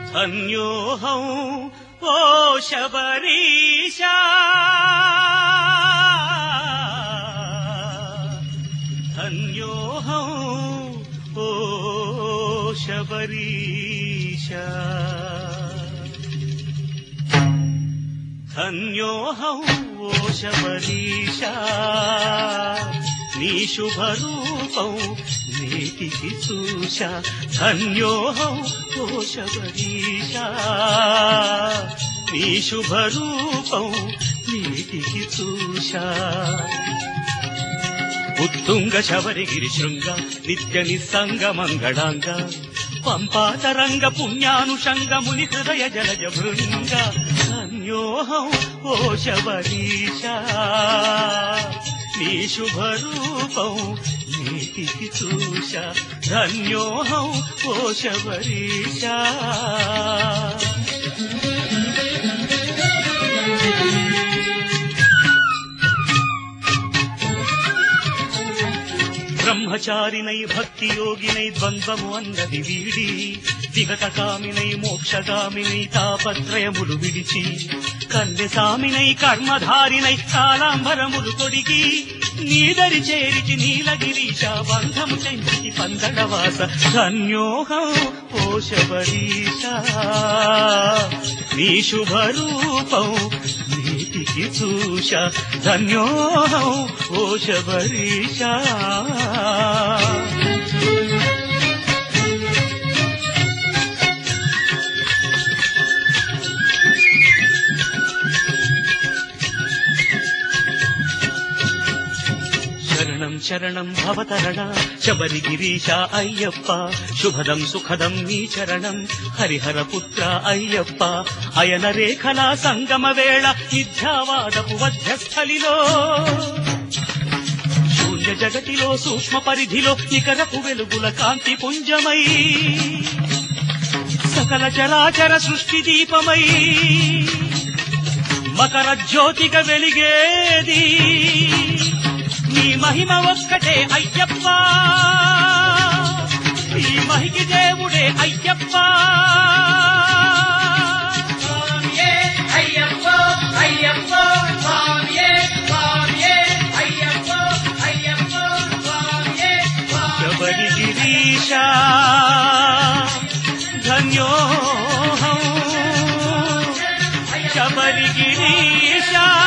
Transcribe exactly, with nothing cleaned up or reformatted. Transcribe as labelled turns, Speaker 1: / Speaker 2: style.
Speaker 1: ధన్యోహం ఓ శబరీశా ధన్యోహం ఓ శబరీశా ధన్యోహం ఓ శబరీశా నీ శుభరూపం నీటికి చూశా ధన్యోహం ఓ శబరీశా నీ శుభరూపం నీటికి చూశా ఉత్తుంగ శబరిగిరి శృంగ నిత్య నిస్సంగ మంగళాంగ పంపాతరంగ పుణ్యానుషంగ ముని హృదయ జలజ భృంగ ధన్యోహం ఓ శబరీశా నీ శుభరూపం నీటికి చూశా ధన్యోహం ఓ శబరీశా బ్రహ్మచారినై భక్తి యోగినై ద్వంద్వము అన్నది వీడి విగతకామినై మోక్షగామినై తాపత్రయములు విడిచి కన్యసామినై కర్మధారినై కాలాంబరములు తొడిగి నీదరి చేరిచి నీలగిరీశ బంధము చెంచి పందడవాస ధన్యోహం ఓ శబరీశా నీ శుభరూపం నీటికి చూశా ధన్యోహం ఓ శబరీశా శరణం శరణం భవతరణ శబరిగిరీశ అయ్యప్ప శుభదం సుఖదం నీ చరణం హరిహర పుత్ర అయ్యప్ప అయన రేఖల సంగమ వేళ విద్యావాదపు మధ్యస్థలిలో శూన్య జగతిలో సూక్ష్మ పరిధిలో నికరపు వెలుగుల కాంతి పుంజమై సకల చరాచర సృష్టి దీపమై మకర జ్యోతిగా వెలిగేది నీ మహిమ ఒక్కటే అయ్యప్ప ఈ మహికి దేవుడే అయ్యప్ప అయ్యప్ప అయ్యప్ప శబరిగిరీశ ధన్యోహం శబరిగిరీశ